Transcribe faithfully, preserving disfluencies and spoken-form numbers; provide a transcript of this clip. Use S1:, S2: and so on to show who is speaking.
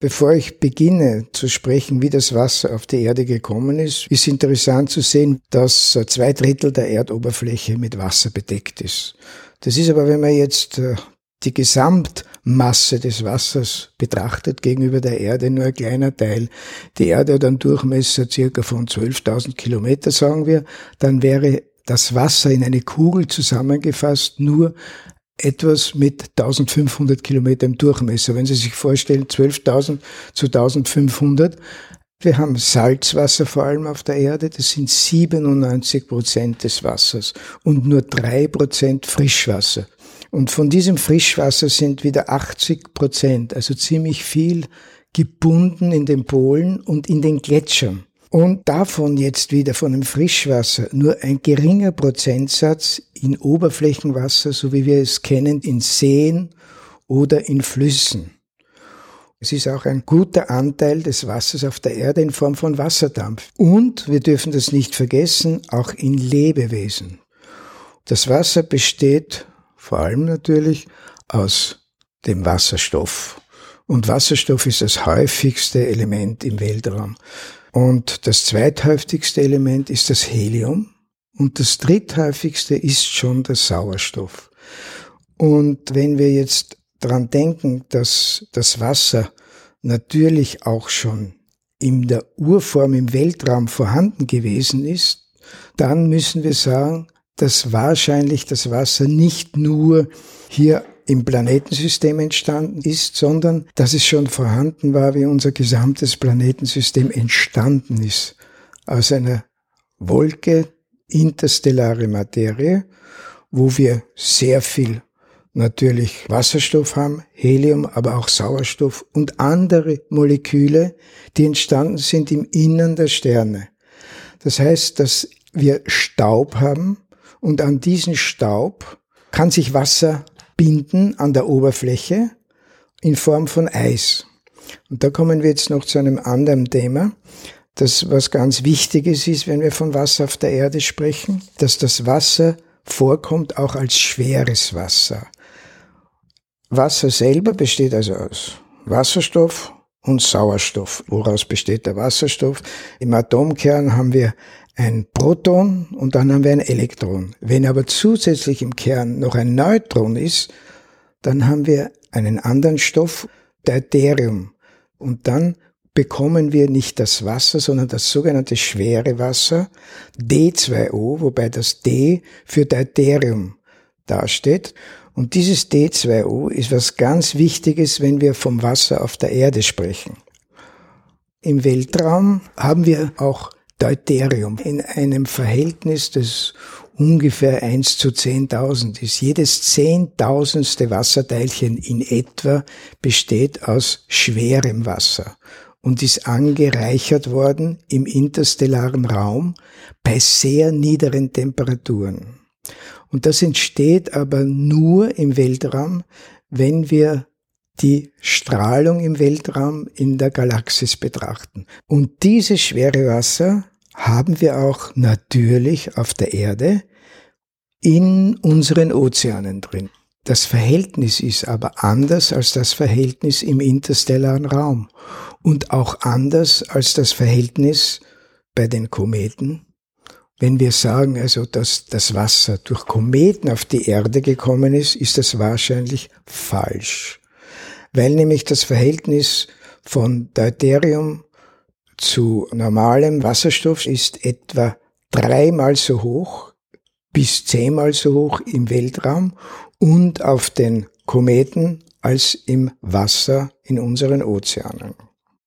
S1: Bevor ich beginne zu sprechen, wie das Wasser auf die Erde gekommen ist, ist interessant zu sehen, dass zwei Drittel der Erdoberfläche mit Wasser bedeckt ist. Das ist aber, wenn man jetzt die Gesamtmasse des Wassers betrachtet gegenüber der Erde, nur ein kleiner Teil. Die Erde hat einen Durchmesser circa von zwölftausend Kilometer, sagen wir. Dann wäre das Wasser in eine Kugel zusammengefasst nur etwas mit eintausendfünfhundert Kilometer im Durchmesser. Wenn Sie sich vorstellen, zwölftausend zu eintausendfünfhundert. Wir haben Salzwasser vor allem auf der Erde, das sind siebenundneunzig Prozent des Wassers und nur drei Prozent Frischwasser. Und von diesem Frischwasser sind wieder achtzig Prozent, also ziemlich viel, gebunden in den Polen und in den Gletschern. Und davon jetzt wieder von dem Frischwasser nur ein geringer Prozentsatz in Oberflächenwasser, so wie wir es kennen, in Seen oder in Flüssen. Es ist auch ein guter Anteil des Wassers auf der Erde in Form von Wasserdampf. Und, wir dürfen das nicht vergessen, auch in Lebewesen. Das Wasser besteht vor allem natürlich aus dem Wasserstoff. Und Wasserstoff ist das häufigste Element im Weltraum. Und das zweithäufigste Element ist das Helium und das dritthäufigste ist schon der Sauerstoff. Und wenn wir jetzt dran denken, dass das Wasser natürlich auch schon in der Urform im Weltraum vorhanden gewesen ist, dann müssen wir sagen, dass wahrscheinlich das Wasser nicht nur hier im Planetensystem entstanden ist, sondern dass es schon vorhanden war, wie unser gesamtes Planetensystem entstanden ist. Aus einer Wolke, interstellare Materie, wo wir sehr viel natürlich Wasserstoff haben, Helium, aber auch Sauerstoff und andere Moleküle, die entstanden sind im Innern der Sterne. Das heißt, dass wir Staub haben und an diesen Staub kann sich Wasser binden an der Oberfläche in Form von Eis. Und da kommen wir jetzt noch zu einem anderen Thema, das was ganz Wichtiges ist, wenn wir von Wasser auf der Erde sprechen, dass das Wasser vorkommt auch als schweres Wasser. Wasser selber besteht also aus Wasserstoff und Sauerstoff. Woraus besteht der Wasserstoff? Im Atomkern haben wir ein Proton und dann haben wir ein Elektron. Wenn aber zusätzlich im Kern noch ein Neutron ist, dann haben wir einen anderen Stoff, Deuterium. Und dann bekommen wir nicht das Wasser, sondern das sogenannte schwere Wasser, D zwei O, wobei das D für Deuterium dasteht. Und dieses D zwei O ist was ganz Wichtiges, wenn wir vom Wasser auf der Erde sprechen. Im Weltraum haben wir auch Deuterium in einem Verhältnis, das ungefähr eins zu zehntausend ist. Jedes zehntausendste Wasserteilchen in etwa besteht aus schwerem Wasser und ist angereichert worden im interstellaren Raum bei sehr niederen Temperaturen. Und das entsteht aber nur im Weltraum, wenn wir die Strahlung im Weltraum in der Galaxis betrachten. Und dieses schwere Wasser haben wir auch natürlich auf der Erde in unseren Ozeanen drin. Das Verhältnis ist aber anders als das Verhältnis im interstellaren Raum und auch anders als das Verhältnis bei den Kometen. Wenn wir sagen also, dass das Wasser durch Kometen auf die Erde gekommen ist, ist das wahrscheinlich falsch. Weil nämlich das Verhältnis von Deuterium zu normalem Wasserstoff ist etwa dreimal so hoch bis zehnmal so hoch im Weltraum und auf den Kometen als im Wasser in unseren Ozeanen.